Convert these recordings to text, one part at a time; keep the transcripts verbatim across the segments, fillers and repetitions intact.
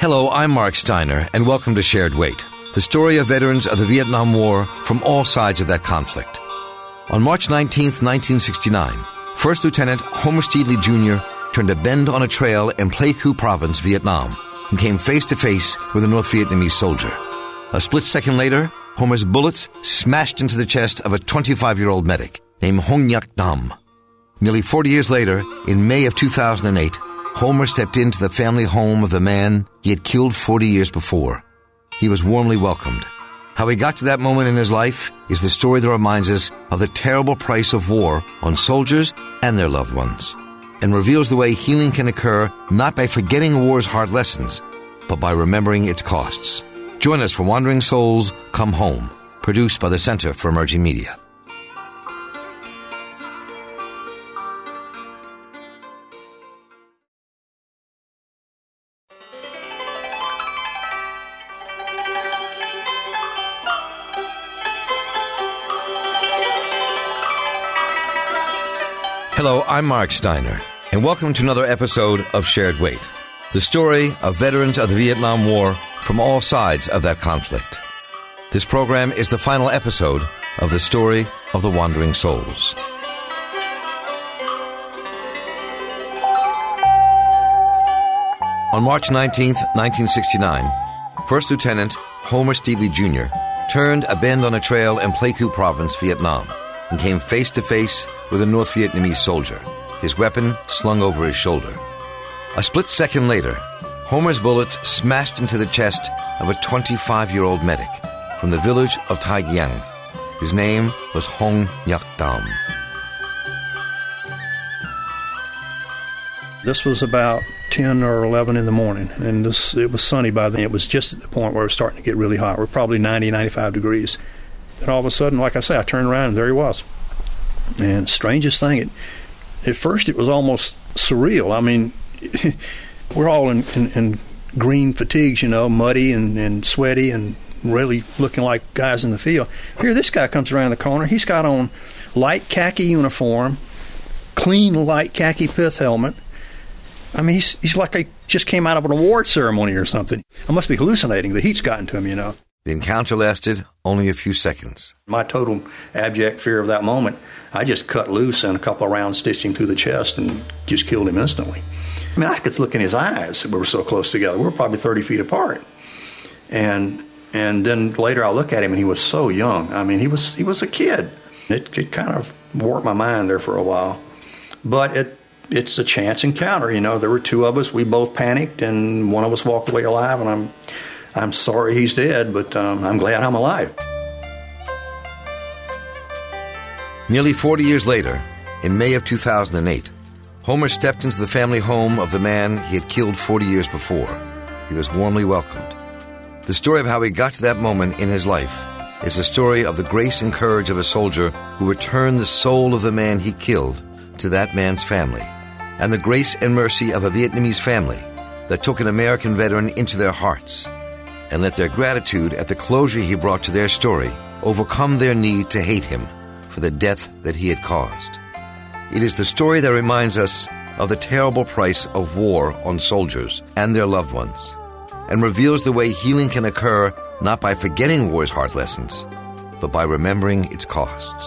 Hello, I'm Mark Steiner, and welcome to Shared Weight, the story of veterans of the Vietnam War from all sides of that conflict. On March nineteenth, nineteen sixty-nine, First Lieutenant Homer Steedley Junior turned a bend on a trail in Pleiku Province, Vietnam, and came face-to-face with a North Vietnamese soldier. A split second later, Homer's bullets smashed into the chest of a twenty-five-year-old medic named Hong Nhat Dam. Nearly forty years later, in May of two thousand eight, Homer stepped into the family home of the man he had killed forty years before. He was warmly welcomed. How he got to that moment in his life is the story that reminds us of the terrible price of war on soldiers and their loved ones, and reveals the way healing can occur not by forgetting war's hard lessons, but by remembering its costs. Join us for Wandering Souls Come Home, produced by the Center for Emerging Media. Hello, I'm Mark Steiner, and welcome to another episode of Shared Weight, the story of veterans of the Vietnam War from all sides of that conflict. This program is the final episode of the story of the Wandering Souls. On March nineteenth, nineteen sixty-nine, First Lieutenant Homer Steedley Junior turned a bend on a trail in Pleiku Province, Vietnam, and came face-to-face with a North Vietnamese soldier, his weapon slung over his shoulder. A split second later, Homer's bullets smashed into the chest of a twenty-five-year-old medic from the village of Tai Giang. His name was Hong Nhat Dam. This was about ten or eleven in the morning, and this it was sunny by then. It was just at the point where it was starting to get really hot. We're probably ninety, ninety-five degrees. And all of a sudden, like I say, I turned around and there he was. And strangest thing, it, at first it was almost surreal. I mean, we're all in, in, in green fatigues, you know, muddy and, and sweaty and really looking like guys in the field. Here, this guy comes around the corner. He's got on light khaki uniform, clean light khaki pith helmet. I mean, he's, he's like he just came out of an award ceremony or something. I must be hallucinating. The heat's gotten to him, you know. The encounter lasted only a few seconds. My total abject fear of that moment, I just cut loose and a couple of rounds stitched him through the chest and just killed him instantly. I mean, I could look in his eyes. We were so close together. We were probably thirty feet apart. And and then later I look at him and he was so young. I mean, he was he was a kid. It, it kind of warped my mind there for a while. But it it's a chance encounter, you know. There were two of us. We both panicked and one of us walked away alive, and I'm I'm sorry he's dead, but um, I'm glad I'm alive. Nearly forty years later, in May of two thousand eight, Homer stepped into the family home of the man he had killed forty years before. He was warmly welcomed. The story of how he got to that moment in his life is the story of the grace and courage of a soldier who returned the soul of the man he killed to that man's family, and the grace and mercy of a Vietnamese family that took an American veteran into their hearts and let their gratitude at the closure he brought to their story overcome their need to hate him for the death that he had caused. It is the story that reminds us of the terrible price of war on soldiers and their loved ones, and reveals the way healing can occur not by forgetting war's hard lessons, but by remembering its costs.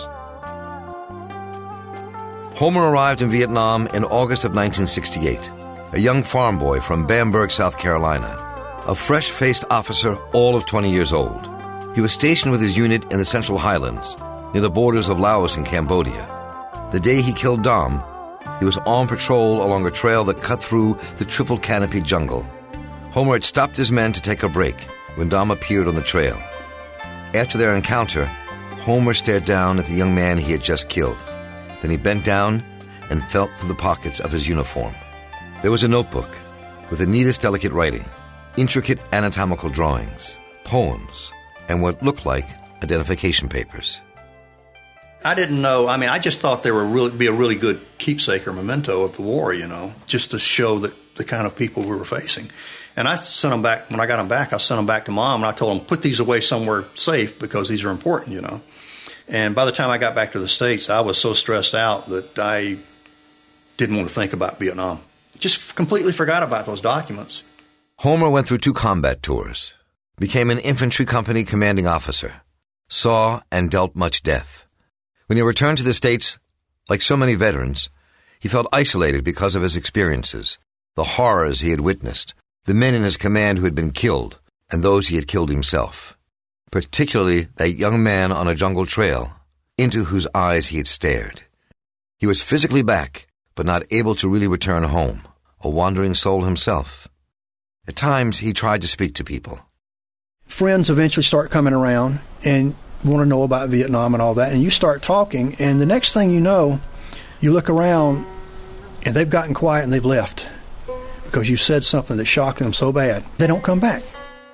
Homer arrived in Vietnam in August of nineteen sixty-eight, a young farm boy from Bamberg, South Carolina, a fresh-faced officer all of twenty years old. He was stationed with his unit in the Central Highlands, near the borders of Laos and Cambodia. The day he killed Dam, he was on patrol along a trail that cut through the triple canopy jungle. Homer had stopped his men to take a break when Dam appeared on the trail. After their encounter, Homer stared down at the young man he had just killed. Then he bent down and felt through the pockets of his uniform. There was a notebook with the neatest delicate writing, intricate anatomical drawings, poems, and what looked like identification papers. I didn't know. I mean, I just thought there would really be a really good keepsake or memento of the war, you know, just to show that the kind of people we were facing. And I sent them back. When I got them back, I sent them back to Mom, and I told them, put these away somewhere safe because these are important, you know. And by the time I got back to the States, I was so stressed out that I didn't want to think about Vietnam. Just completely forgot about those documents. Homer went through two combat tours, became an infantry company commanding officer, saw and dealt much death. When he returned to the States, like so many veterans, he felt isolated because of his experiences, the horrors he had witnessed, the men in his command who had been killed, and those he had killed himself, particularly that young man on a jungle trail into whose eyes he had stared. He was physically back, but not able to really return home, a wandering soul himself. At times, he tried to speak to people. Friends eventually start coming around and want to know about Vietnam and all that, and you start talking, and the next thing you know, you look around, and they've gotten quiet and they've left because you said something that shocked them so bad, they don't come back.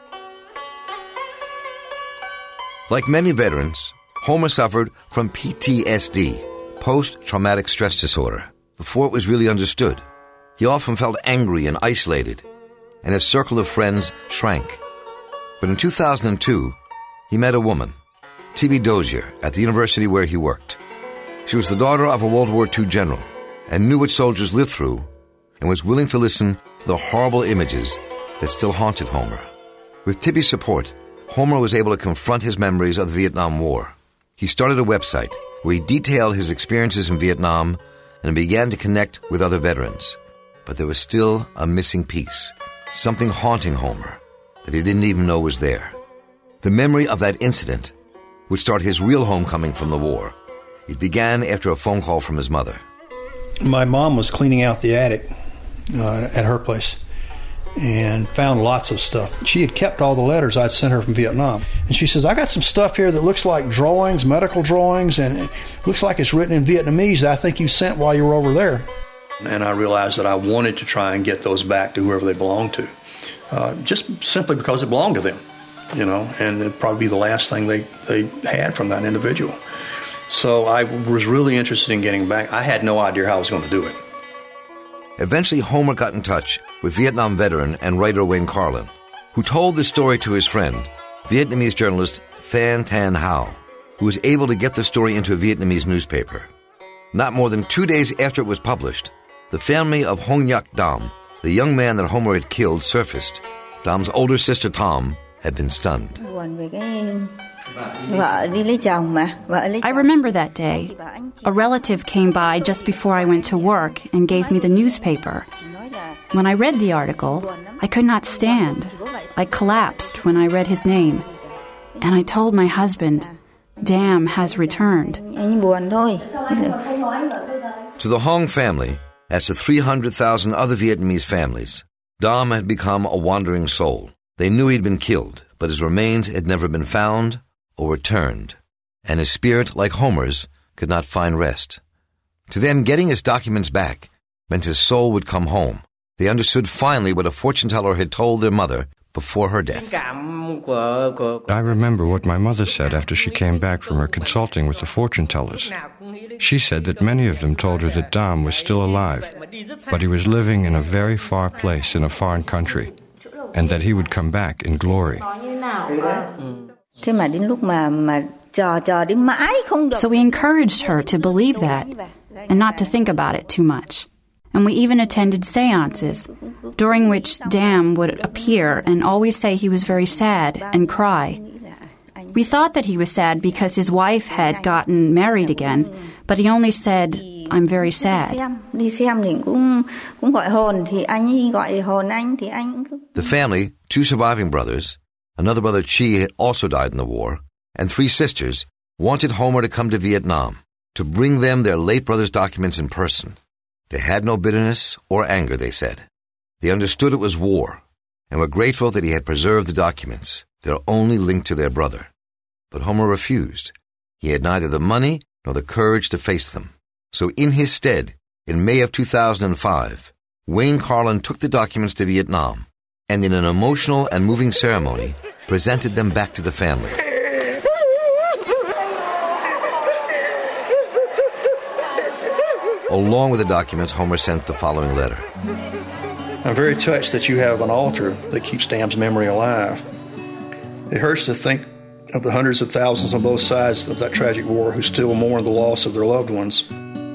Like many veterans, Homer suffered from P T S D, post-traumatic stress disorder, before it was really understood. He often felt angry and isolated, and his circle of friends shrank. But in two thousand two, he met a woman, Tibby Dozier, at the university where he worked. She was the daughter of a World War Two general and knew what soldiers lived through and was willing to listen to the horrible images that still haunted Homer. With Tibby's support, Homer was able to confront his memories of the Vietnam War. He started a website where he detailed his experiences in Vietnam and began to connect with other veterans. But there was still a missing piece, something haunting Homer that he didn't even know was there. The memory of that incident would start his real homecoming from the war. It began after a phone call from his mother. My mom was cleaning out the attic uh, at her place and found lots of stuff. She had kept all the letters I'd sent her from Vietnam. And she says, I got some stuff here that looks like drawings, medical drawings, and it looks like it's written in Vietnamese that I think you sent while you were over there. And I realized that I wanted to try and get those back to whoever they belonged to, uh, just simply because it belonged to them, you know, and it'd probably be the last thing they, they had from that individual. So I was really interested in getting back. I had no idea how I was going to do it. Eventually, Homer got in touch with Vietnam veteran and writer Wayne Carlin, who told the story to his friend, Vietnamese journalist Phan Thanh Hao, who was able to get the story into a Vietnamese newspaper. Not more than two days after it was published, the family of Hong Nhat Dam, the young man that Homer had killed, surfaced. Dam's older sister, Tom, had been stunned. I remember that day. A relative came by just before I went to work and gave me the newspaper. When I read the article, I could not stand. I collapsed when I read his name. And I told my husband, Dam has returned. To the Hong family, as to three hundred thousand other Vietnamese families, Dam had become a wandering soul. They knew he'd been killed, but his remains had never been found or returned, and his spirit, like Homer's, could not find rest. To them, getting his documents back meant his soul would come home. They understood finally what a fortune teller had told their mother before her death. I remember what my mother said after she came back from her consulting with the fortune tellers. She said that many of them told her that Dam was still alive, but he was living in a very far place in a foreign country, and that he would come back in glory. So we encouraged her to believe that and not to think about it too much. And we even attended seances, during which Dam would appear and always say he was very sad and cry. We thought that he was sad because his wife had gotten married again, but he only said, I'm very sad. The family, two surviving brothers, another brother Chi had also died in the war, and three sisters wanted Homer to come to Vietnam to bring them their late brother's documents in person. They had no bitterness or anger, they said. They understood it was war and were grateful that he had preserved the documents, their only link to their brother. But Homer refused. He had neither the money nor the courage to face them. So in his stead, in May of two thousand five, Wayne Carlin took the documents to Vietnam and in an emotional and moving ceremony presented them back to the family. Along with the documents, Homer sent the following letter. I'm very touched that you have an altar that keeps Dam's memory alive. It hurts to think of the hundreds of thousands on both sides of that tragic war who still mourn the loss of their loved ones.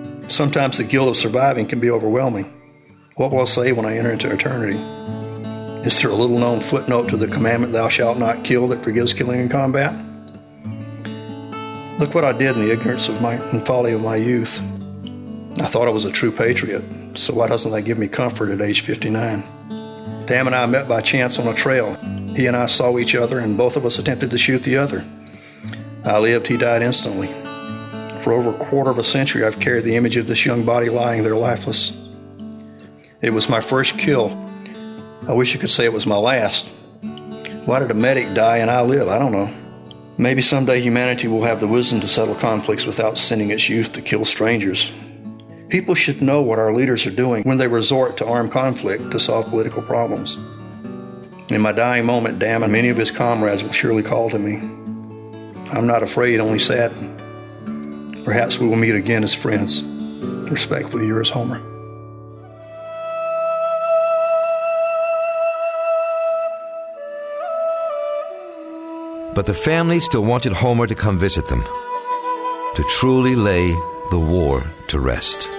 Sometimes the guilt of surviving can be overwhelming. What will I say when I enter into eternity? Is there a little-known footnote to the commandment, thou shalt not kill, that forgives killing in combat? Look what I did in the ignorance of my and folly of my youth. I thought I was a true patriot, so why doesn't that give me comfort at age fifty-nine? Dam and I met by chance on a trail. He and I saw each other, and both of us attempted to shoot the other. I lived, he died instantly. For over a quarter of a century, I've carried the image of this young body lying there lifeless. It was my first kill. I wish I could say it was my last. Why did a medic die and I live? I don't know. Maybe someday humanity will have the wisdom to settle conflicts without sending its youth to kill strangers. People should know what our leaders are doing when they resort to armed conflict to solve political problems. In my dying moment, Dam and many of his comrades will surely call to me. I'm not afraid, only saddened. Perhaps we will meet again as friends. Respectfully yours, Homer. But the family still wanted Homer to come visit them, to truly lay the war to rest.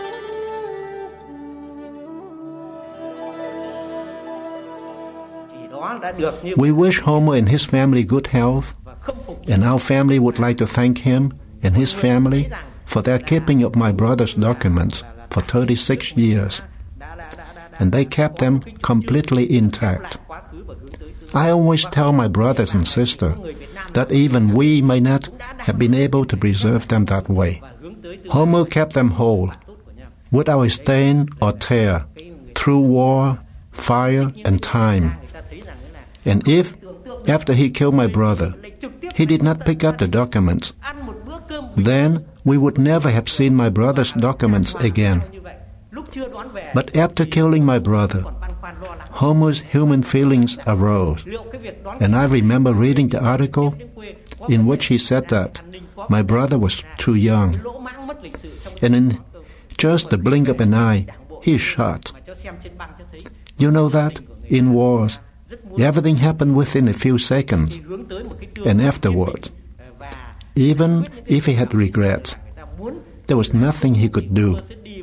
We wish Homer and his family good health, and our family would like to thank him and his family for their keeping of my brother's documents for thirty-six years, and they kept them completely intact. I always tell my brothers and sisters that even we may not have been able to preserve them that way. Homer kept them whole, without a stain or tear, through war, fire, and time. And if, after he killed my brother, he did not pick up the documents, then we would never have seen my brother's documents again. But after killing my brother, Homer's human feelings arose, and I remember reading the article in which he said that my brother was too young, and in just the blink of an eye, he shot. You know that in wars, everything happened within a few seconds, and afterwards, even if he had regrets, there was nothing he could do.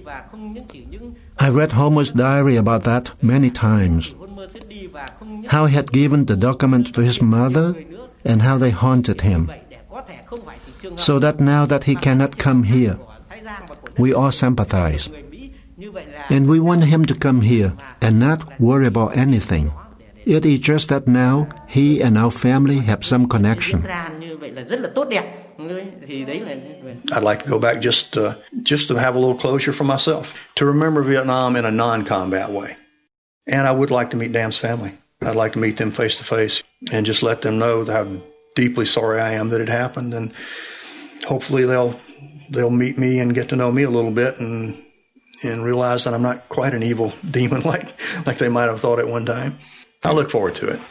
I read Homer's diary about that many times, how he had given the documents to his mother and how they haunted him, so that now that he cannot come here, we all sympathize. And we want him to come here and not worry about anything. It is just that now he and our family have some connection. I'd like to go back just uh, just to have a little closure for myself, to remember Vietnam in a non-combat way. And I would like to meet Dam's family. I'd like to meet them face to face and just let them know how deeply sorry I am that it happened. And hopefully they'll they'll meet me and get to know me a little bit and and realize that I'm not quite an evil demon like like they might have thought at one time. I look forward to it.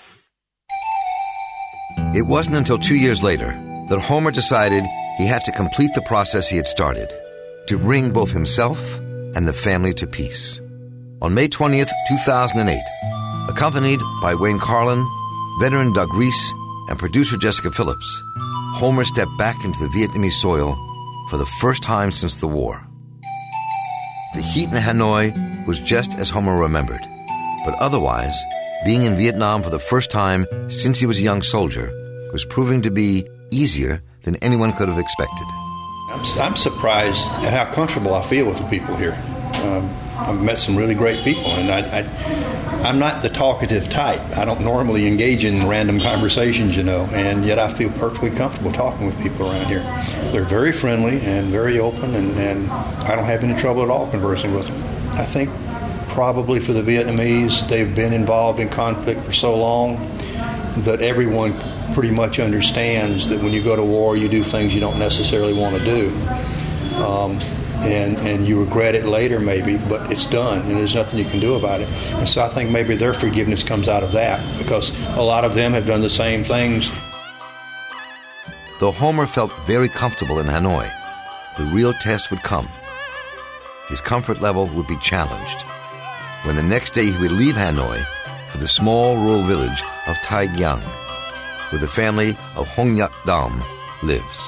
It wasn't until two years later that Homer decided he had to complete the process he had started, to bring both himself and the family to peace. On May twentieth, two thousand eight, accompanied by Wayne Carlin, veteran Doug Reese, and producer Jessica Phillips, Homer stepped back into the Vietnamese soil for the first time since the war. The heat in Hanoi was just as Homer remembered, but otherwise, being in Vietnam for the first time since he was a young soldier was proving to be easier than anyone could have expected. I'm, I'm surprised at how comfortable I feel with the people here. Um, I've met some really great people, and I, I, I'm not the talkative type. I don't normally engage in random conversations, you know, and yet I feel perfectly comfortable talking with people around here. They're very friendly and very open, and, and I don't have any trouble at all conversing with them. I think probably for the Vietnamese, they've been involved in conflict for so long that everyone pretty much understands that when you go to war, you do things you don't necessarily want to do. Um, and, and you regret it later maybe, but it's done, and there's nothing you can do about it. And so I think maybe their forgiveness comes out of that, because a lot of them have done the same things. Though Homer felt very comfortable in Hanoi, the real test would come. His comfort level would be challenged when the next day he would leave Hanoi for the small rural village of Tai Giang, where the family of Hong Nhat Dam lives.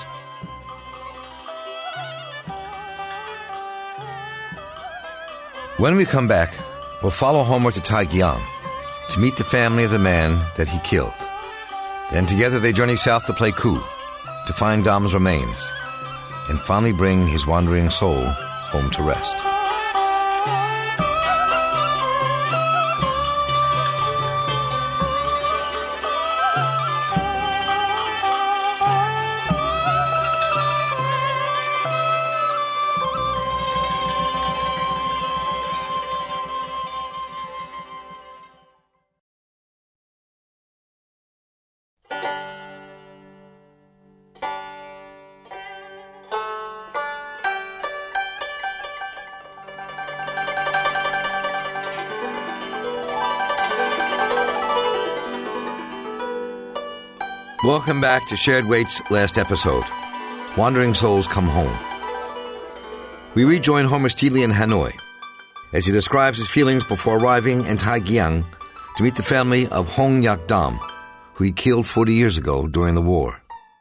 When we come back, we'll follow Homer to Tai Giang to meet the family of the man that he killed. Then together they journey south to Pleiku to find Dam's remains and finally bring his wandering soul home to rest. Welcome back to Shared Wait's last episode, Wandering Souls Come Home. We rejoin Homer Steedley in Hanoi as he describes his feelings before arriving in Tai Giang to meet the family of Hong Yak Dam, who he killed forty years ago during the war.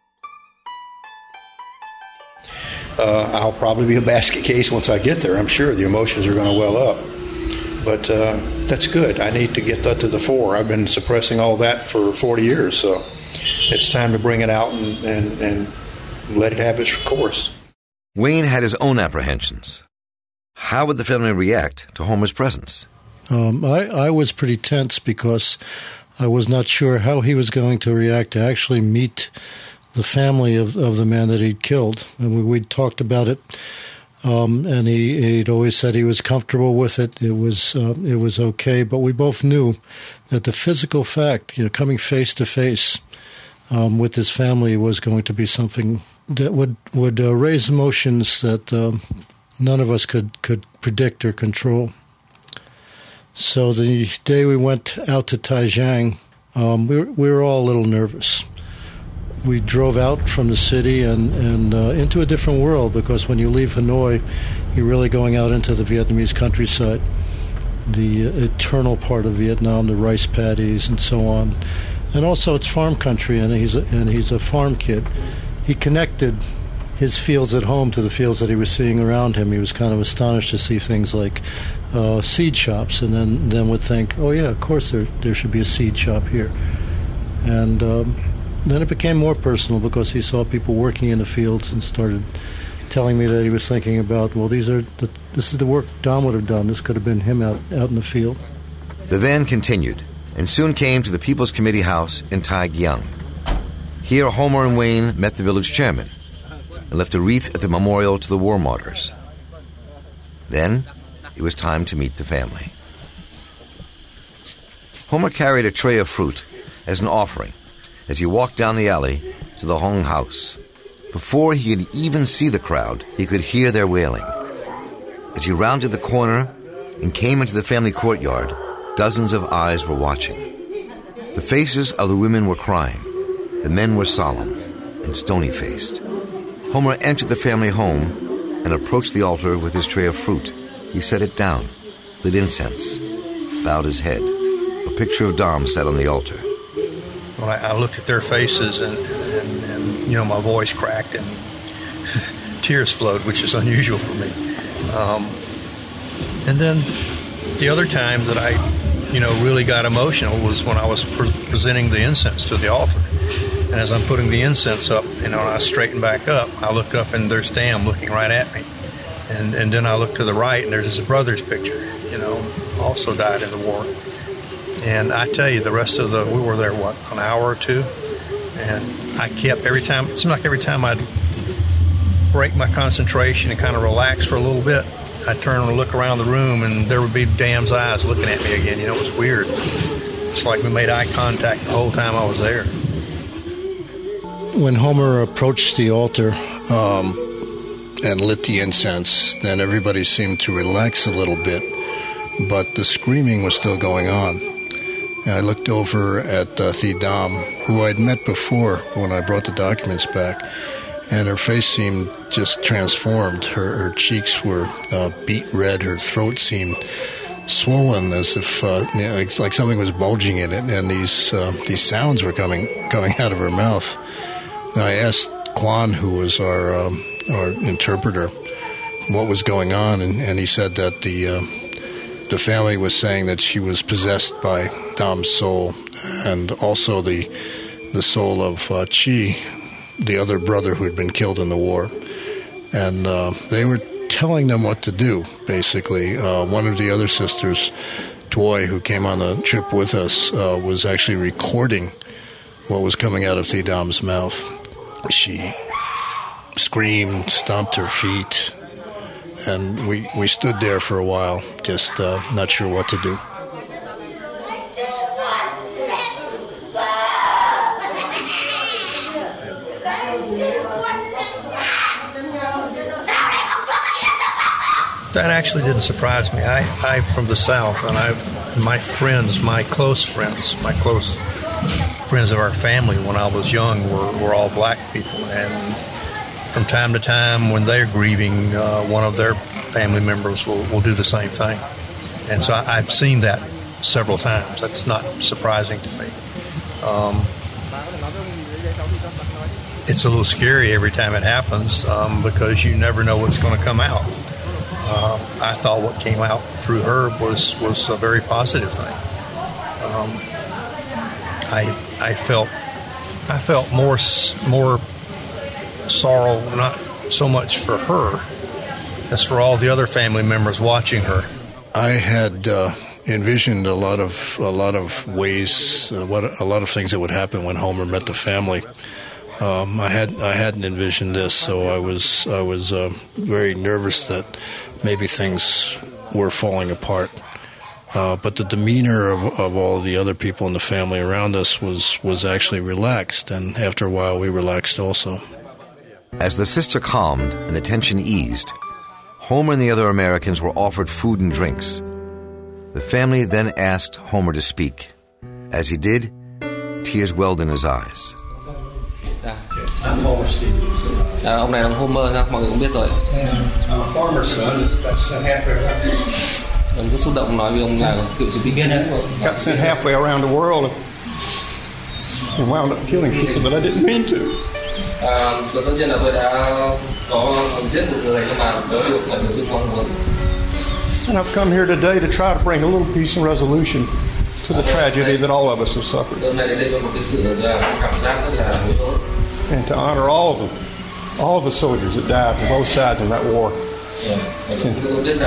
Uh, I'll probably be a basket case once I get there. I'm sure the emotions are going to well up. But uh, that's good. I need to get that to the fore. I've been suppressing all that for forty years, so it's time to bring it out and, and, and let it have its course. Wayne had his own apprehensions. How would the family react to Homer's presence? Um, I, I was pretty tense because I was not sure how he was going to react to actually meet the family of, of the man that he'd killed. And we, we'd talked about it, um, and he, he'd always said he was comfortable with it. It was uh, it was okay, but we both knew that the physical fact, you know, coming face to face Um, with his family was going to be something that would would uh, raise emotions that um, none of us could, could predict or control. So the day we went out to Taijiang, um, we, were, we were all a little nervous. We drove out from the city and, and uh, into a different world, because when you leave Hanoi, you're really going out into the Vietnamese countryside, the eternal part of Vietnam, the rice paddies and so on. And also, it's farm country, and he's a, and he's a farm kid. He connected his fields at home to the fields that he was seeing around him. He was kind of astonished to see things like uh, seed shops, and then, then would think, oh yeah, of course there there should be a seed shop here. And um, then it became more personal, because he saw people working in the fields and started telling me that he was thinking about, well, these are the, this is the work Dam would have done. This could have been him out, out in the field. The van continued and soon came to the People's Committee House in Tai Giang. Here, Homer and Wayne met the village chairman and left a wreath at the memorial to the war martyrs. Then, it was time to meet the family. Homer carried a tray of fruit as an offering as he walked down the alley to the Hong house. Before he could even see the crowd, he could hear their wailing. As he rounded the corner and came into the family courtyard, dozens of eyes were watching. The faces of the women were crying. The men were solemn and stony-faced. Homer entered the family home and approached the altar with his tray of fruit. He set it down, lit incense, bowed his head. A picture of Dam sat on the altar. When I, I looked at their faces, and, and, and, you know, my voice cracked and tears flowed, which is unusual for me. Um, and then the other time that I, you know, really got emotional was when I was pre- presenting the incense to the altar. And as I'm putting the incense up, you know, and I straighten back up, I look up and there's Dam looking right at me. And and then I look to the right and there's his brother's picture, you know, also died in the war. And I tell you, the rest of the, we were there, what, an hour or two? And I kept, every time, it seemed like every time I'd break my concentration and kind of relax for a little bit, I'd turn and look around the room, and there would be Dam's eyes looking at me again. You know, it was weird. It's like we made eye contact the whole time I was there. When Homer approached the altar um, and lit the incense, then everybody seemed to relax a little bit, but the screaming was still going on. And I looked over at uh, Thi Dam, who I'd met before when I brought the documents back, and her face seemed just transformed. Her, her cheeks were uh, beet red. Her throat seemed swollen, as if uh, you know, like, like something was bulging in it, and these uh, these sounds were coming coming out of her mouth. And I asked Quan, who was our um, our interpreter, what was going on, and, and he said that the uh, the family was saying that she was possessed by Dom's soul, and also the the soul of uh, Chi, the other brother who had been killed in the war. And uh, they were telling them what to do, basically. Uh, one of the other sisters, Toy, who came on the trip with us, uh, was actually recording what was coming out of T. Dom's mouth. She screamed, stomped her feet, and we, we stood there for a while, just uh, not sure what to do. That actually didn't surprise me. I, I'm from the South, and I've my friends, my close friends, my close friends of our family when I was young were, were all black people. And from time to time, when they're grieving, uh, one of their family members will, will do the same thing. And so I, I've seen that several times. That's not surprising to me. Um, it's a little scary every time it happens um, because you never know what's going to come out. Uh, I thought what came out through her was, was a very positive thing. Um, I I felt I felt more more sorrow, not so much for her as for all the other family members watching her. I had uh, envisioned a lot of a lot of ways, uh, what a lot of things that would happen when Homer met the family. Um, I had I hadn't envisioned this, so I was I was uh, very nervous that maybe things were falling apart. Uh, but the demeanor of, of all the other people in the family around us was, was actually relaxed, and after a while we relaxed also. As the sister calmed and the tension eased, Homer and the other Americans were offered food and drinks. The family then asked Homer to speak. As he did, tears welled in his eyes. I'm Homer Stevens. À, ông này là Homer ha, mọi người cũng biết rồi. I'm a farmer's son. Got sent halfway. Ông rất xúc động nói với ông là cựu chiến binh. Got sent halfway around the world and wound up killing people that I didn't mean to. À, tất nhiên là tôi đã có giết một người nhưng mà đỡ được phải được tôi mong muốn. And I've come here today to try to bring a little peace and resolution to the tragedy that all of us have suffered. Hôm nay đến đây có một cái sự cảm giác rất là hối hận. And to honor all of them, all of the soldiers that died on both sides in that war. And,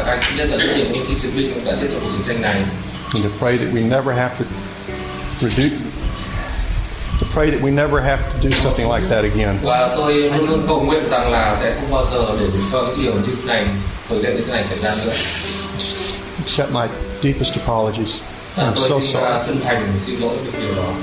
and to pray that we never have to reduce, to pray that we never have to do something like that again. Và tôi luôn luôn cầu nguyện rằng là sẽ không bao giờ để cho những điều như thế này, tồi tệ như thế này xảy ra nữa. Accept my deepest apologies. I'm so sorry. Chân thành xin lỗi về điều đó.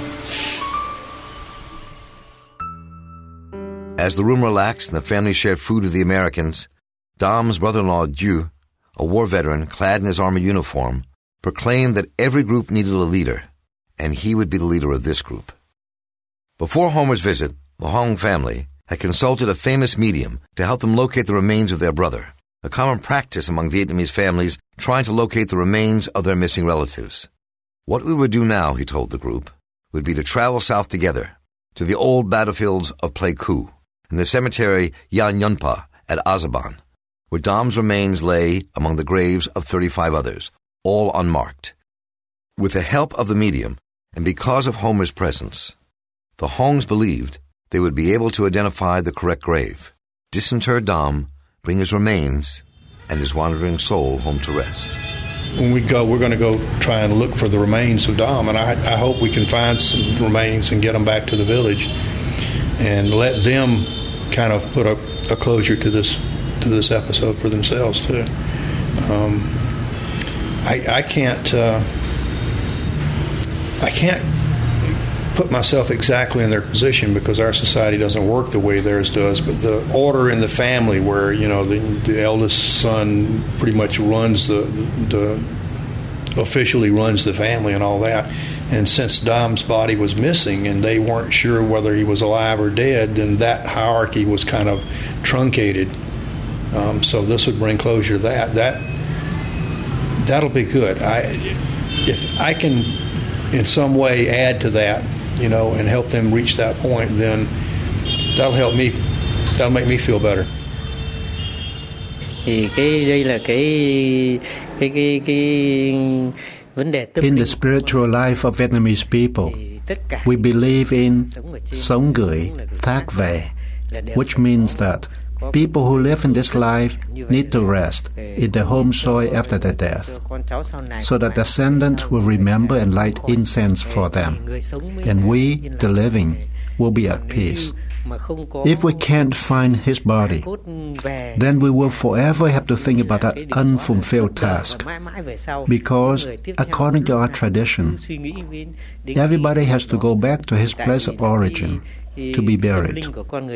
As the room relaxed and the family shared food with the Americans, Dom's brother-in-law, Dieu, a war veteran clad in his army uniform, proclaimed that every group needed a leader, and he would be the leader of this group. Before Homer's visit, the Hong family had consulted a famous medium to help them locate the remains of their brother, a common practice among Vietnamese families trying to locate the remains of their missing relatives. What we would do now, he told the group, would be to travel south together to the old battlefields of Pleiku and the cemetery Yan Yunpa at Azaban, where Dom's remains lay among the graves of thirty-five others, all unmarked. With the help of the medium, and because of Homer's presence, the Hongs believed they would be able to identify the correct grave, disinter Dom, bring his remains and his wandering soul home to rest. When we go, we're going to go try and look for the remains of Dom, and I, I hope we can find some remains and get them back to the village and let them kind of put a, a closure to this to this episode for themselves too. Um, I, I can't uh, I can't put myself exactly in their position because our society doesn't work the way theirs does. But the order in the family, where you know the, the eldest son pretty much runs the, the officially runs the family and all that. And since Dom's body was missing and they weren't sure whether he was alive or dead, then that hierarchy was kind of truncated. Um, so this would bring closure to that. That that'll be good. I, if I can, in some way, add to that, you know, and help them reach that point, then that'll help me. That'll make me feel better. In the spiritual life of Vietnamese people, we believe in sống gửi, thác về, which means that people who live in this life need to rest in their home soil after their death, so that descendants will remember and light incense for them, and we, the living, will be at peace. If we can't find his body, then we will forever have to think about that unfulfilled task. Because, according to our tradition, everybody has to go back to his place of origin to be buried.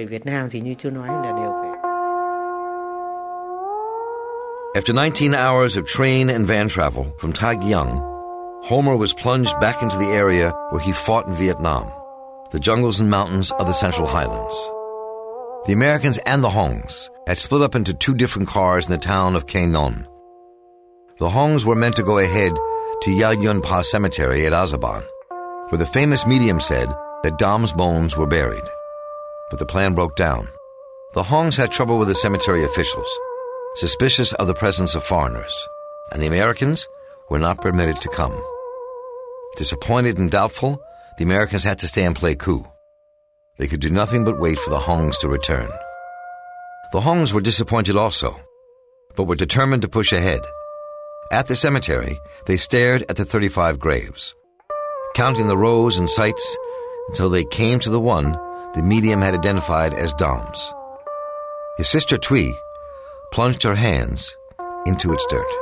After nineteen hours of train and van travel from Tai Giang, Homer was plunged back into the area where he fought in Vietnam, the jungles and mountains of the Central Highlands. The Americans and the Hongs had split up into two different cars in the town of Khe Non. The Hongs were meant to go ahead to Ya Yun Pa Cemetery at Azaban, where the famous medium said that Dam's bones were buried. But the plan broke down. The Hongs had trouble with the cemetery officials, suspicious of the presence of foreigners, and the Americans were not permitted to come. Disappointed and doubtful, the Americans had to stay in Pleiku. They could do nothing but wait for the Hongs to return. The Hongs were disappointed also, but were determined to push ahead. At the cemetery, they stared at the thirty-five graves, counting the rows and sites until they came to the one the medium had identified as Dam's. His sister Thuy plunged her hands into its dirt.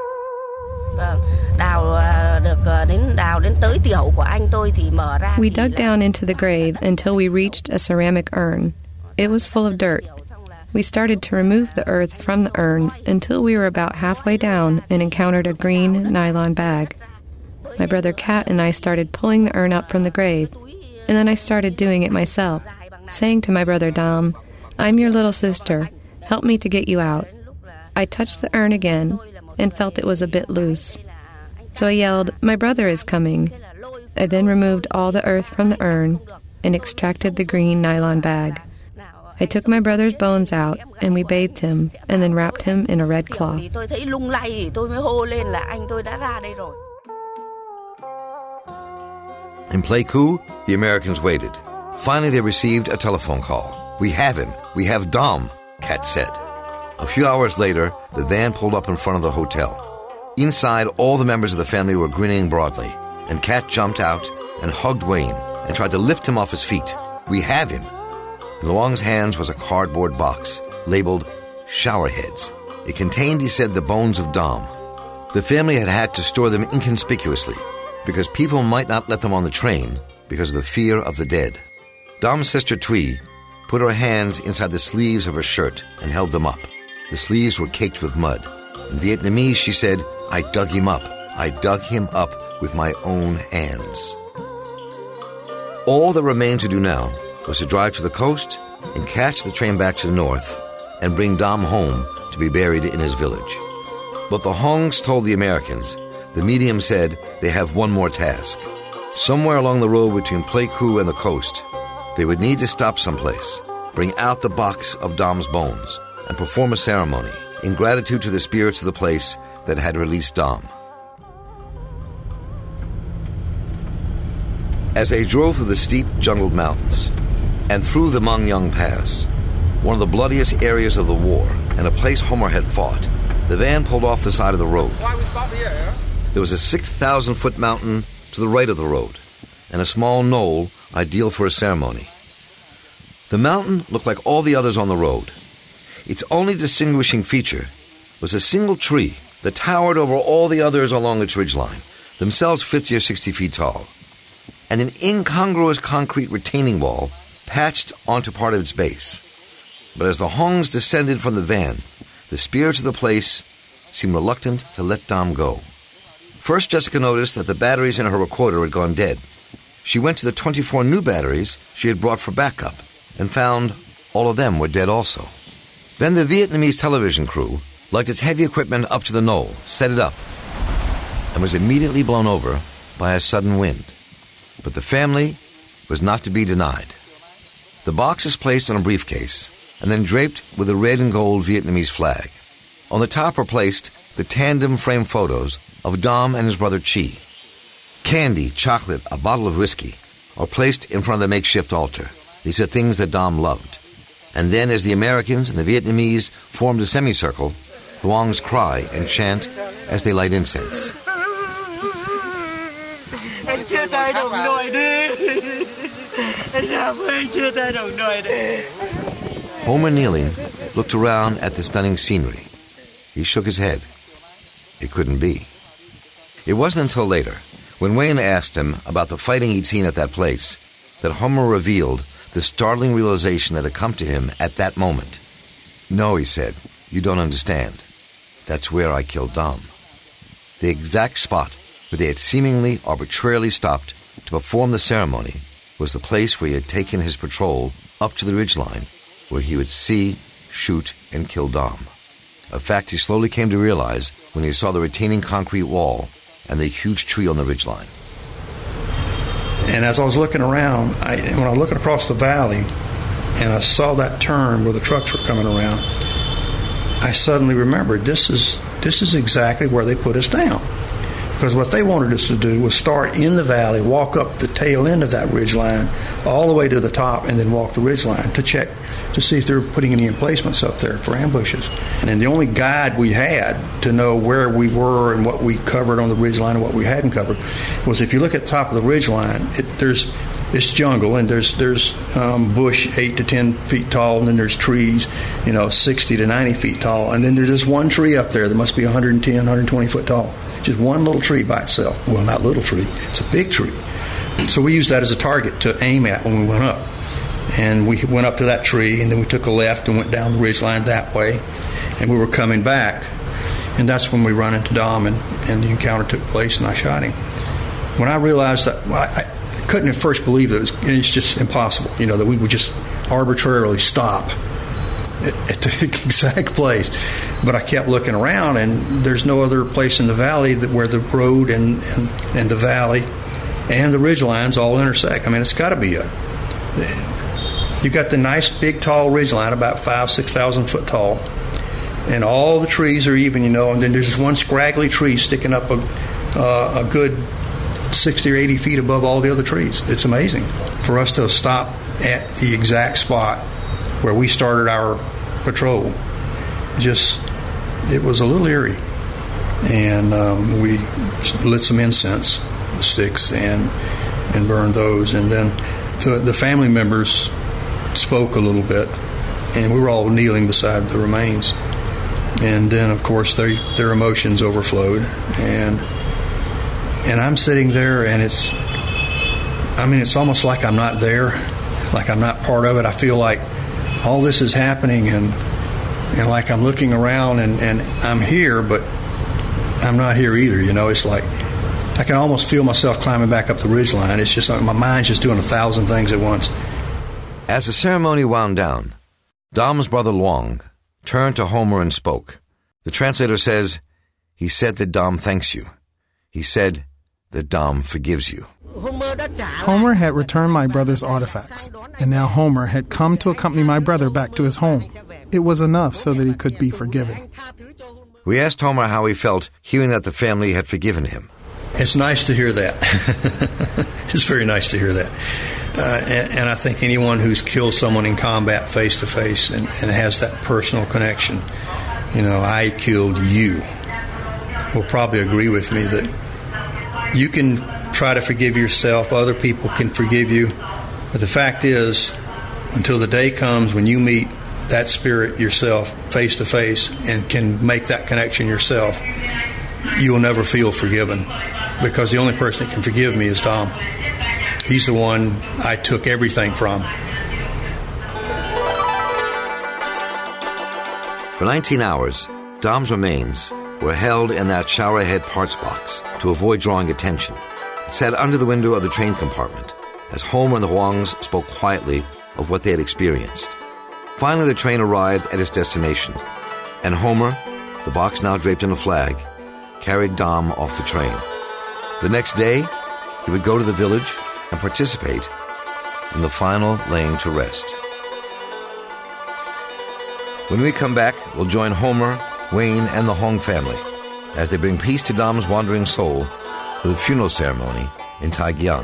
We dug down into the grave until we reached a ceramic urn. It was full of dirt. We started to remove the earth from the urn until we were about halfway down and encountered a green nylon bag. My brother Kat and I started pulling the urn up from the grave, and then I started doing it myself, saying to my brother Dam, "I'm your little sister. Help me to get you out." I touched the urn again and felt it was a bit loose. So I yelled, "My brother is coming." I then removed all the earth from the urn and extracted the green nylon bag. I took my brother's bones out and we bathed him and then wrapped him in a red cloth. In Pleiku, the Americans waited. Finally, they received a telephone call. "We have him. We have Dam," Kat said. A few hours later, the van pulled up in front of the hotel. Inside, all the members of the family were grinning broadly, and Kat jumped out and hugged Wayne and tried to lift him off his feet. "We have him." In Luong's hands was a cardboard box labeled showerheads. It contained, he said, the bones of Dam. The family had had to store them inconspicuously because people might not let them on the train because of the fear of the dead. Dam's sister Thuy put her hands inside the sleeves of her shirt and held them up. The sleeves were caked with mud. In Vietnamese, she said, "I dug him up. I dug him up with my own hands." All that remained to do now was to drive to the coast and catch the train back to the north and bring Dam home to be buried in his village. But the Hongs told the Americans, the medium said they have one more task. Somewhere along the road between Pleiku and the coast, they would need to stop someplace, bring out the box of Dam's bones, and perform a ceremony in gratitude to the spirits of the place that had released Dam. As they drove through the steep jungled mountains and through the Mang Yang Pass, one of the bloodiest areas of the war and a place Homer had fought, the van pulled off the side of the road. There was a six thousand foot mountain to the right of the road and a small knoll ideal for a ceremony. The mountain looked like all the others on the road. Its only distinguishing feature was a single tree that towered over all the others along its ridgeline, themselves fifty or sixty feet tall, and an incongruous concrete retaining wall patched onto part of its base. But as the Hongs descended from the van, the spirits of the place seemed reluctant to let Dam go. First, Jessica noticed that the batteries in her recorder had gone dead. She went to the twenty-four new batteries she had brought for backup and found all of them were dead also. Then the Vietnamese television crew lugged its heavy equipment up to the knoll, set it up, and was immediately blown over by a sudden wind. But the family was not to be denied. The box is placed on a briefcase and then draped with a red and gold Vietnamese flag. On the top are placed the tandem frame photos of Dom and his brother Chi. Candy, chocolate, a bottle of whiskey are placed in front of the makeshift altar. These are things that Dom loved. And then as the Americans and the Vietnamese formed a semicircle, the Wongs cry and chant as they light incense. Homer, kneeling, looked around at the stunning scenery. He shook his head. It couldn't be. It wasn't until later, when Wayne asked him about the fighting he'd seen at that place, that Homer revealed the startling realization that had come to him at that moment. "No," he said, "you don't understand. That's where I killed Dom." The exact spot where they had seemingly arbitrarily stopped to perform the ceremony was the place where he had taken his patrol up to the ridgeline, where he would see, shoot, and kill Dom. A fact he slowly came to realize when he saw the retaining concrete wall and the huge tree on the ridgeline. And as I was looking around, I, when I was looking across the valley and I saw that turn where the trucks were coming around, I suddenly remembered this is this is exactly where they put us down. Because what they wanted us to do was start in the valley, walk up the tail end of that ridgeline, all the way to the top, and then walk the ridgeline to check to see if they were putting any emplacements up there for ambushes. And the only guide we had to know where we were and what we covered on the ridgeline and what we hadn't covered was if you look at the top of the ridgeline, it, there's it's jungle, and there's there's um, bush eight to ten feet tall, and then there's trees, you know, sixty to ninety feet tall, and then there's this one tree up there that must be one hundred ten, one hundred twenty foot tall. Just one little tree by itself. Well, not little tree. It's a big tree. So we used that as a target to aim at when we went up. And we went up to that tree, and then we took a left and went down the ridgeline that way. And we were coming back. And that's when we run into Dom, and, and the encounter took place, and I shot him. When I realized that, well, I, I couldn't at first believe that it was, it's just impossible, you know, that we would just arbitrarily stop at the exact place. But I kept looking around, and there's no other place in the valley that where the road and, and, and the valley and the ridge lines all intersect. I mean, it's got to be a... You've got the nice, big, tall ridge line, about five, six thousand foot tall, and all the trees are even, you know, and then there's just one scraggly tree sticking up a, uh, a good sixty or eighty feet above all the other trees. It's amazing. For us to stop at the exact spot where we started our patrol, just, it was a little eerie. And um, we lit some incense sticks and and burned those. And then the, the family members spoke a little bit, and we were all kneeling beside the remains. And then, of course, they, their emotions overflowed. And and I'm sitting there, and it's, I mean, it's almost like I'm not there, like I'm not part of it. I feel like all this is happening, and and like I'm looking around, and, and I'm here, but I'm not here either. You know, it's like I can almost feel myself climbing back up the ridgeline. It's just like my mind's just doing a thousand things at once. As the ceremony wound down, Dom's brother Luong turned to Homer and spoke. The translator says, "He said that Dom thanks you. He said that Dom forgives you." Homer had returned my brother's artifacts, and now Homer had come to accompany my brother back to his home. It was enough so that he could be forgiven. We asked Homer how he felt hearing that the family had forgiven him. It's nice to hear that. It's very nice to hear that. Uh, and, and I think anyone who's killed someone in combat face-to-face and, and has that personal connection, you know, I killed you, will probably agree with me that you can try to forgive yourself, other people can forgive you, but the fact is, until the day comes when you meet that spirit yourself face-to-face and can make that connection yourself, you will never feel forgiven, because the only person that can forgive me is Dom. He's the one I took everything from. For nineteen hours, Dom's remains were held in that showerhead parts box to avoid drawing attention. It sat under the window of the train compartment as Homer and the Huangs spoke quietly of what they had experienced. Finally, the train arrived at its destination, and Homer, the box now draped in a flag, carried Dom off the train. The next day, he would go to the village and participate in the final laying to rest. When we come back, we'll join Homer Wayne, and the Hong family as they bring peace to Dam's wandering soul with a funeral ceremony in Tai Giang.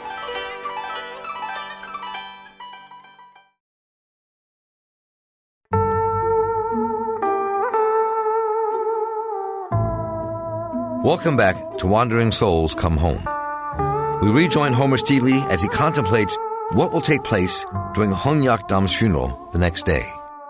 Welcome back to Wandering Souls Come Home. We rejoin Homer Steedley as he contemplates what will take place during Hong Yak Dam's funeral the next day.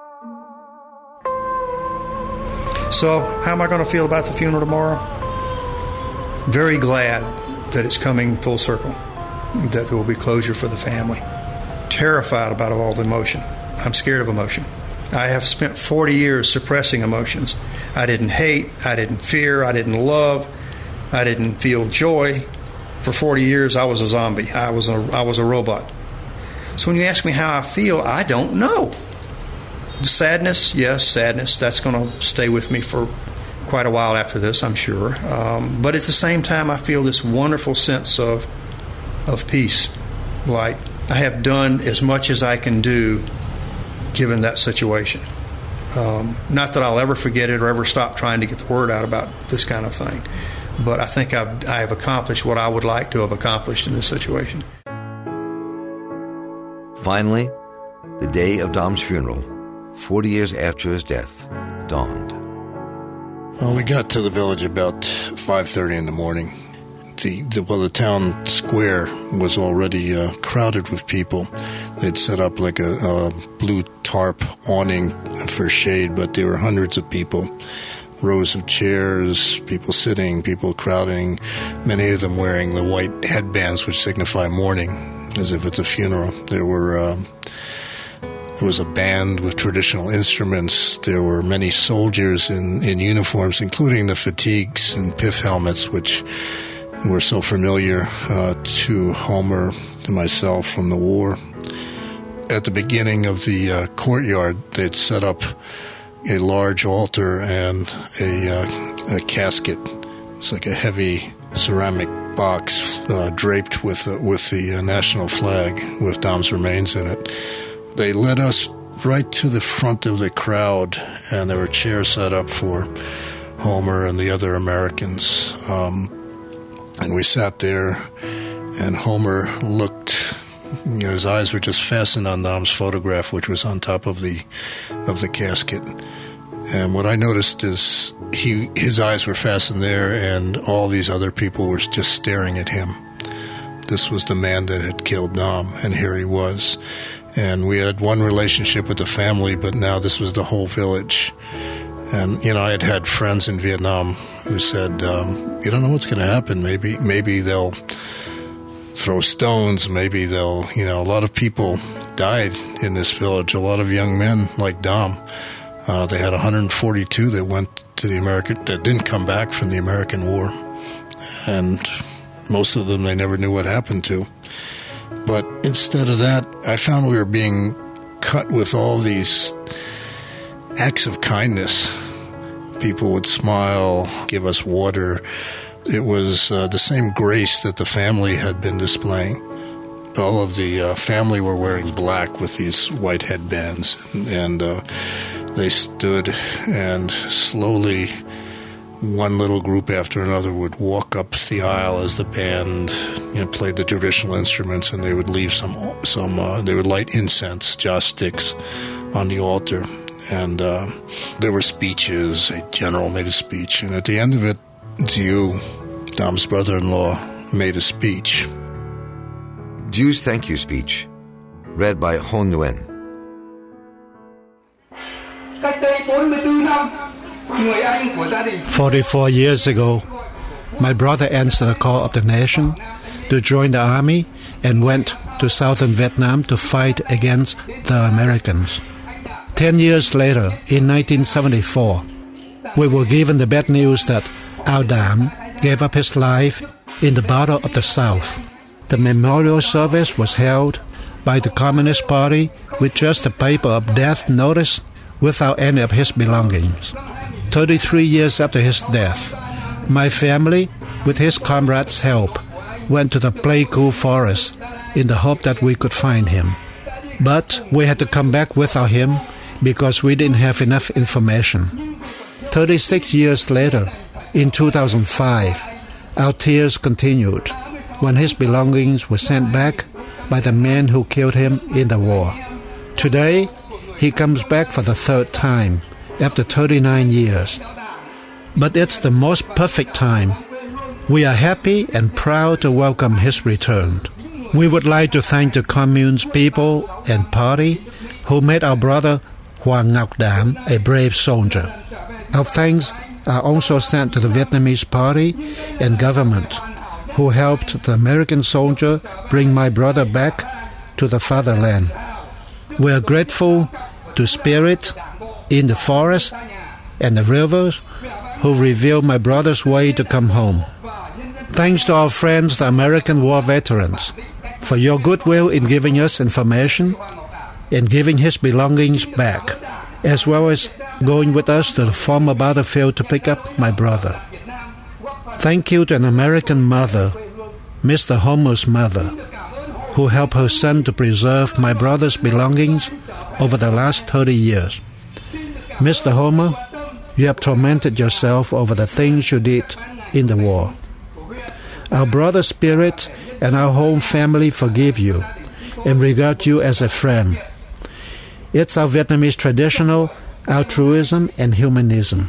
So, how am I going to feel about the funeral tomorrow? Very glad that it's coming full circle, that there will be closure for the family. Terrified about all the emotion. I'm scared of emotion. I have spent forty years suppressing emotions. I didn't hate, I didn't fear, I didn't love, I didn't feel joy. For forty years, I was a zombie. I was a, I was a robot. So when you ask me how I feel, I don't know. The sadness, yes, sadness. That's going to stay with me for quite a while after this, I'm sure. Um, but at the same time, I feel this wonderful sense of of peace. Like I have done as much as I can do given that situation. Um, not that I'll ever forget it or ever stop trying to get the word out about this kind of thing. But I think I've, I have accomplished what I would like to have accomplished in this situation. Finally, the day of Dam's funeral, forty years after his death, dawned. Well, we got to the village about five thirty in the morning. The, the well, the town square was already uh, crowded with people. They'd set up like a, a blue tarp awning for shade, but there were hundreds of people. Rows of chairs, people sitting, people crowding, many of them wearing the white headbands which signify mourning, as if it's a funeral. There were um, there was a band with traditional instruments. There were many soldiers in, in uniforms, including the fatigues and pith helmets, which were so familiar uh, to Homer and myself from the war. At the beginning of the uh, courtyard, they'd set up a large altar and a, uh, a casket. It's like a heavy ceramic box uh, draped with uh, with the uh, national flag with Dam's remains in it. They led us right to the front of the crowd, and there were chairs set up for Homer and the other Americans. Um, and we sat there, and Homer looked. You know, his eyes were just fastened on Dam's photograph, which was on top of the of the casket. And what I noticed is he his eyes were fastened there, and all these other people were just staring at him. This was the man that had killed Dam, and here he was. And we had one relationship with the family, but now this was the whole village. And, you know, I had had friends in Vietnam who said, um, you don't know what's going to happen. Maybe, maybe they'll throw stones. Maybe they'll, you know, a lot of people died in this village. A lot of young men like Dam. Uh, they had one hundred forty-two that went to the American, that didn't come back from the American War. And most of them they never knew what happened to. But instead of that, I found we were being cut with all these acts of kindness. People would smile, give us water. It was uh, the same grace that the family had been displaying. All of the uh, family were wearing black with these white headbands, and, and uh, they stood, and slowly one little group after another would walk up the aisle as the band, you know, played the traditional instruments, and they would leave some some uh, they would light incense, joss sticks, on the altar, and uh, there were speeches. A general made a speech, and at the end of it, Diu, Dam's brother-in-law, made a speech. Diu's thank you speech, read by Ho Nguyen. Forty-four years ago, my brother answered the call of the nation to join the army and went to southern Vietnam to fight against the Americans. Ten years later, in nineteen seventy-four, we were given the bad news that our Dam gave up his life in the Battle of the South. The memorial service was held by the Communist Party with just a paper of death notice without any of his belongings. Thirty-three years after his death, my family, with his comrades' help, went to the Pleiku forest in the hope that we could find him. But we had to come back without him because we didn't have enough information. thirty-six years later, in two thousand five, our tears continued when his belongings were sent back by the men who killed him in the war. Today, he comes back for the third time after thirty-nine years. But it's the most perfect time. We are happy and proud to welcome his return. We would like to thank the Commune's people and party who made our brother Hoàng Ngọc Đam a brave soldier. Our thanks are also sent to the Vietnamese party and government who helped the American soldier bring my brother back to the fatherland. We are grateful to spirits in the forest and the rivers who revealed my brother's way to come home. Thanks to our friends, the American war veterans, for your goodwill in giving us information and giving his belongings back, as well as going with us to the former battlefield to pick up my brother. Thank you to an American mother, Mister Homer's mother, who helped her son to preserve my brother's belongings over the last thirty years. Mister Homer, you have tormented yourself over the things you did in the war. Our brother's spirit and our whole family forgive you and regard you as a friend. It's our Vietnamese traditional altruism and humanism.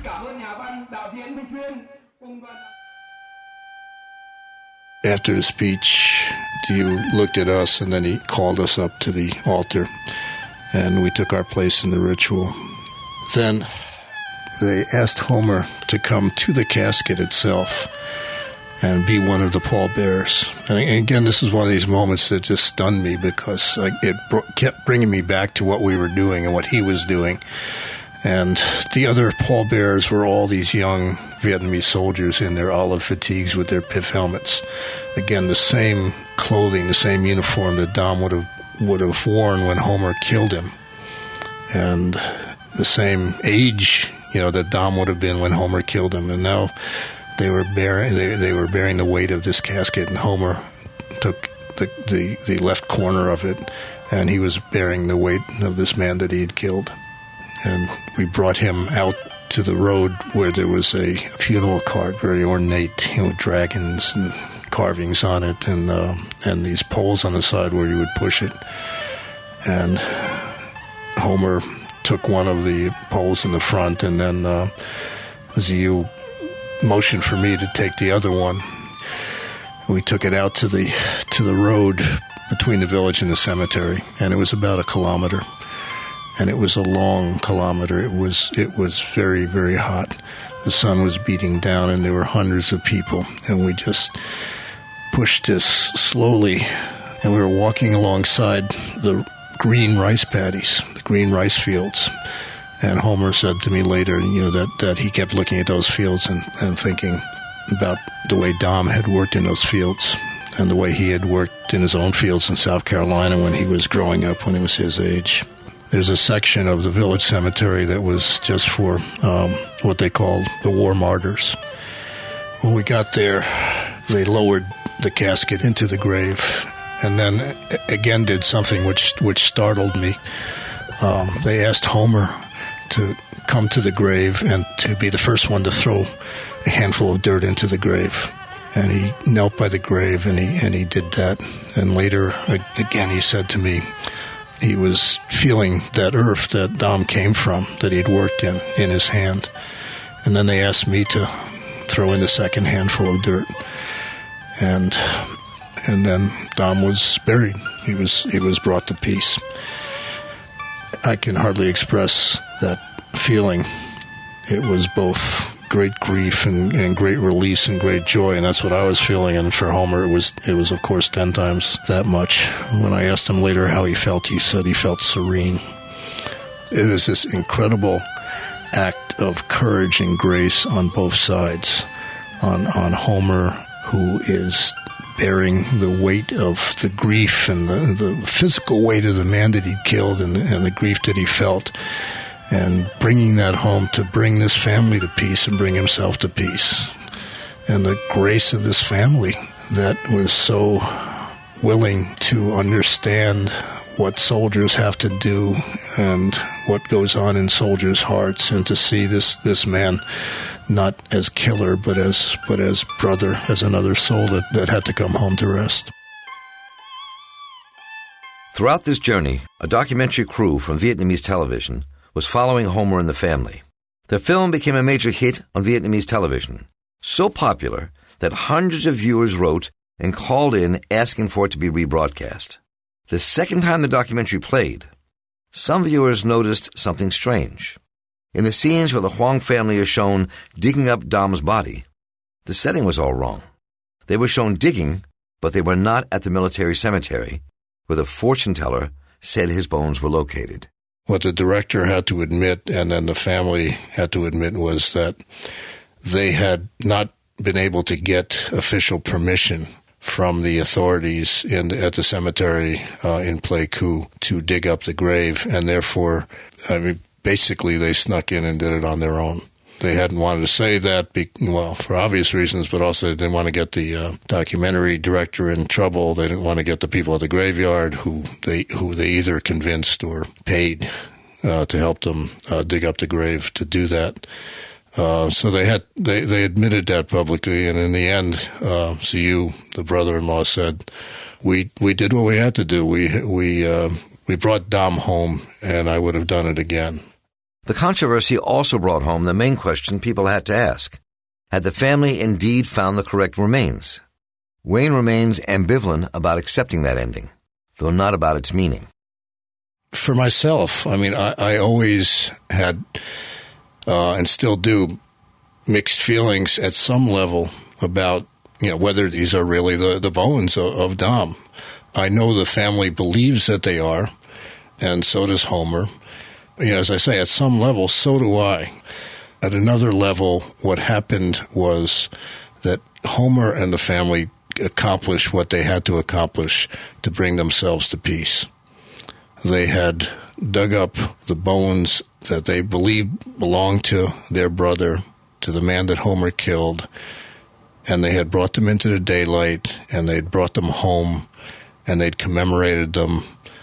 After the speech, Diu looked at us and then he called us up to the altar and we took our place in the ritual. Then they asked Homer to come to the casket itself and be one of the pallbearers. And again, this is one of these moments that just stunned me because it kept bringing me back to what we were doing and what he was doing. And the other pallbearers were all these young Vietnamese soldiers in their olive fatigues with their pith helmets. Again, the same clothing, the same uniform that Dom would have would have worn when Homer killed him. And the same age, you know, that Dom would have been when Homer killed him. And now they were bearing they, they were bearing the weight of this casket, and Homer took the, the, the left corner of it, and he was bearing the weight of this man that he had killed. And we brought him out to the road where there was a funeral cart, very ornate, you know, dragons and carvings on it, and uh, and these poles on the side where you would push it. And Homer took one of the poles in the front, and then uh, Ziyu motioned for me to take the other one. We took it out to the to the road between the village and the cemetery, and it was about a kilometer. And it was a long kilometer. It was it was very, very hot. The sun was beating down, and there were hundreds of people. And we just pushed this slowly, and we were walking alongside the green rice paddies, the green rice fields. And Homer said to me later, you know, that, that he kept looking at those fields and, and thinking about the way Dom had worked in those fields and the way he had worked in his own fields in South Carolina when he was growing up, when he was his age. There's a section of the village cemetery that was just for um, what they called the war martyrs. When we got there, they lowered the casket into the grave and then again did something which which startled me. Um, they asked Homer to come to the grave and to be the first one to throw a handful of dirt into the grave. And he knelt by the grave and he and he did that. And later, again, he said to me, he was feeling that earth that Dom came from, that he'd worked in, in his hand. And then they asked me to throw in the second handful of dirt. And and then Dom was buried. He was he was brought to peace. I can hardly express that feeling. It was both great grief and, and great release and great joy, and that's what I was feeling. And for Homer, it was, it was of course, ten times that much. When I asked him later how he felt, he said he felt serene. It was this incredible act of courage and grace on both sides. On, on Homer, who is bearing the weight of the grief and the, the physical weight of the man that he killed and, and the grief that he felt, and bringing that home to bring this family to peace and bring himself to peace. And the grace of this family that was so willing to understand what soldiers have to do and what goes on in soldiers' hearts, and to see this, this man not as killer but as but as brother, as another soul that, that had to come home to rest. Throughout this journey, a documentary crew from Vietnamese television was following Homer and the family. The film became a major hit on Vietnamese television, so popular that hundreds of viewers wrote and called in asking for it to be rebroadcast. The second time the documentary played, some viewers noticed something strange. In the scenes where the Huang family is shown digging up Dom's body, the setting was all wrong. They were shown digging, but they were not at the military cemetery, where the fortune teller said his bones were located. What the director had to admit, and then the family had to admit, was that they had not been able to get official permission from the authorities in at the cemetery uh, in Pleiku to dig up the grave, and therefore, I mean, basically they snuck in and did it on their own. They hadn't wanted to say that, be, well, for obvious reasons, but also they didn't want to get the uh, documentary director in trouble. They didn't want to get the people at the graveyard who they who they either convinced or paid uh, to help them uh, dig up the grave to do that. Uh, so they had they, they admitted that publicly, and in the end, uh, Ziyu, the brother-in-law, said, "We we did what we had to do. We we uh, we brought Dom home, and I would have done it again." The controversy also brought home the main question people had to ask: had the family indeed found the correct remains? Wayne remains ambivalent about accepting that ending, though not about its meaning. For myself, I mean, I, I always had. Uh, and still do, mixed feelings at some level about, you know, whether these are really the, the bones of, of Dom. I know the family believes that they are, and so does Homer. You know, as I say, at some level, so do I. At another level, what happened was that Homer and the family accomplished what they had to accomplish to bring themselves to peace. They had dug up the bones that they believed belonged to their brother, to the man that Homer killed, and they had brought them into the daylight, and they'd brought them home, and they'd commemorated them,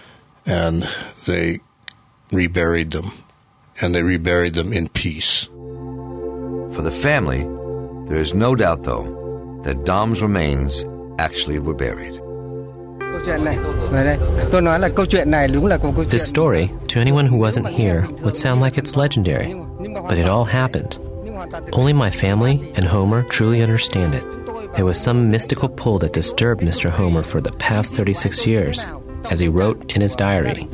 and they reburied them, and they reburied them in peace. For the family, there is no doubt, though, that Dom's remains actually were buried. This story, to anyone who wasn't here, would sound like it's legendary, but it all happened. Only my family and Homer truly understand it. There was some mystical pull that disturbed Mister Homer for the past thirty-six years, as he wrote in his diary.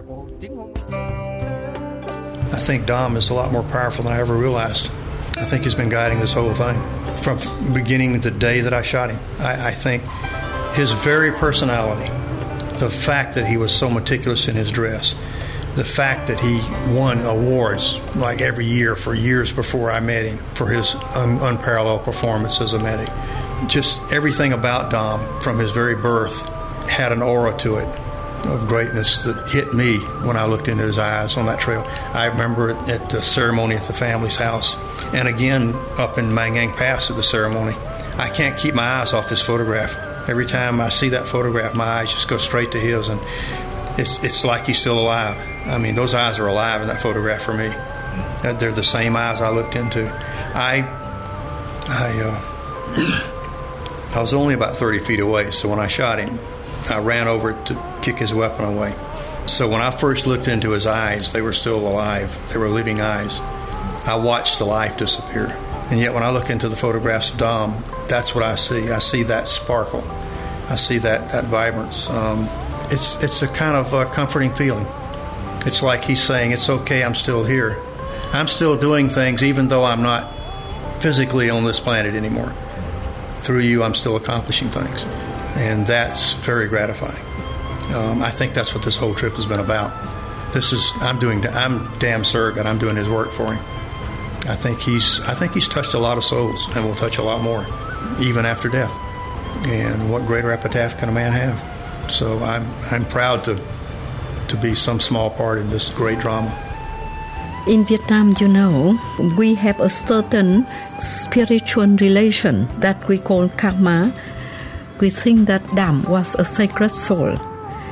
I think Dom is a lot more powerful than I ever realized. I think he's been guiding this whole thing from the beginning of the day that I shot him. I, I think his very personality, the fact that he was so meticulous in his dress, the fact that he won awards like every year for years before I met him for his un- unparalleled performance as a medic. Just everything about Dom from his very birth had an aura to it of greatness that hit me when I looked into his eyes on that trail. I remember it at the ceremony at the family's house, and again up in Mangang Pass at the ceremony. I can't keep my eyes off his photograph. Every time I see that photograph, my eyes just go straight to his, and it's it's like he's still alive. I mean, those eyes are alive in that photograph for me. They're the same eyes I looked into. I I uh, I was only about thirty feet away, so when I shot him, I ran over to kick his weapon away. So when I first looked into his eyes, they were still alive. They were living eyes. I watched the life disappear. And yet when I look into the photographs of Dom, that's what I see. I see that sparkle. I see that, that vibrance. Um, it's it's a kind of a comforting feeling. It's like he's saying, it's okay, I'm still here. I'm still doing things even though I'm not physically on this planet anymore. Through you, I'm still accomplishing things. And that's very gratifying. Um, I think that's what this whole trip has been about. This is, I'm doing, I'm damn surrogate. I'm doing his work for him. I think he's I think he's touched a lot of souls and will touch a lot more, even after death. And what greater epitaph can a man have? So I'm I'm proud to to be some small part in this great drama. In Vietnam, you know, we have a certain spiritual relation that we call karma. We think that Dam was a sacred soul.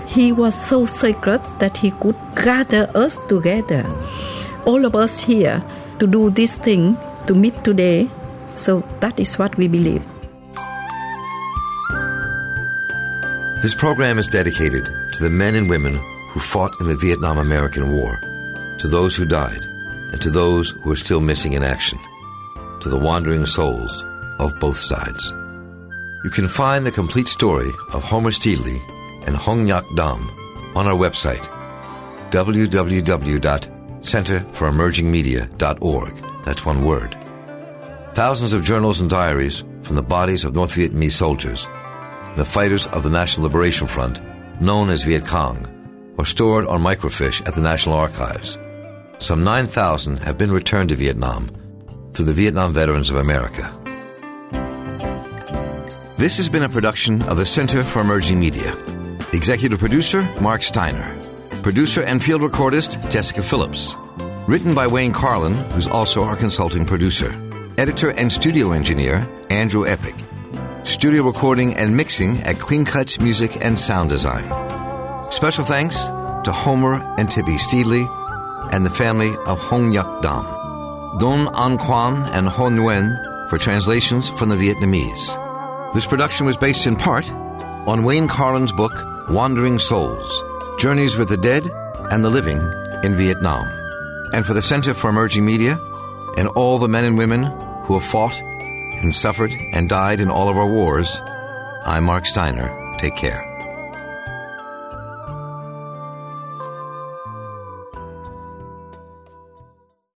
He was so sacred that he could gather us together, all of us here, to do this thing, to meet today. So that is what we believe. This program is dedicated to the men and women who fought in the Vietnam-American War, to those who died, and to those who are still missing in action, to the wandering souls of both sides. You can find the complete story of Homer Steedley and Hong Ngoc Dam on our website, w w w dot center for emerging media dot org. That's one word. Thousands of journals and diaries from the bodies of North Vietnamese soldiers, the fighters of the National Liberation Front, known as Viet Cong, are stored on microfiche at the National Archives. Some nine thousand have been returned to Vietnam through the Vietnam Veterans of America. This has been a production of the Center for Emerging Media. Executive producer, Mark Steiner. Producer and field recordist, Jessica Phillips. Written by Wayne Carlin, who's also our consulting producer. Editor and studio engineer, Andrew Epic. Studio recording and mixing at Clean Cuts Music and Sound Design. Special thanks to Homer and Tibby Steedley and the family of Hong Ngoc Dam. Don An Quan and Ho Nguyen for translations from the Vietnamese. This production was based in part on Wayne Carlin's book, Wandering Souls, Journeys with the Dead and the Living in Vietnam. And for the Center for Emerging Media and all the men and women who have fought and suffered and died in all of our wars, I'm Mark Steiner. Take care.